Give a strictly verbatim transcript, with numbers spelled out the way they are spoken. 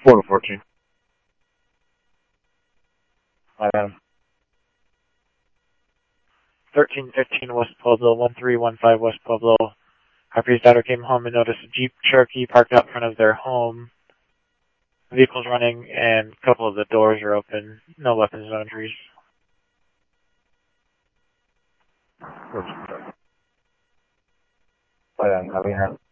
four to fourteen. Madam. thirteen fifteen West Pueblo, one three one five West Pueblo. Harvey's daughter came home and noticed a Jeep Cherokee parked out in front of their home. The vehicle's running and a couple of the doors are open. No weapons, no injuries. Madam, Javier.